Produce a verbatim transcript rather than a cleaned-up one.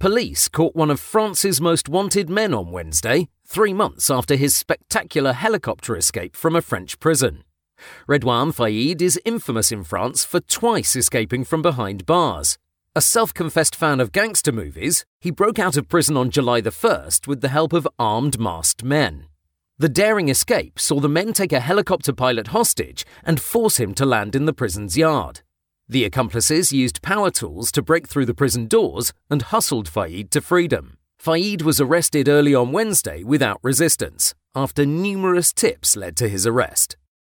Police caught one of France's most wanted men on Wednesday, three months after his spectacular helicopter escape from a French prison. Redouane Faïd is infamous in France for twice escaping from behind bars. A self-confessed fan of gangster movies, he broke out of prison on July the first with the help of armed masked men. The daring escape saw the men take a helicopter pilot hostage and force him to land in the prison's yard. The accomplices used power tools to break through the prison doors and hustled Faïd to freedom. Faïd was arrested early on Wednesday without resistance, after numerous tips led to his arrest.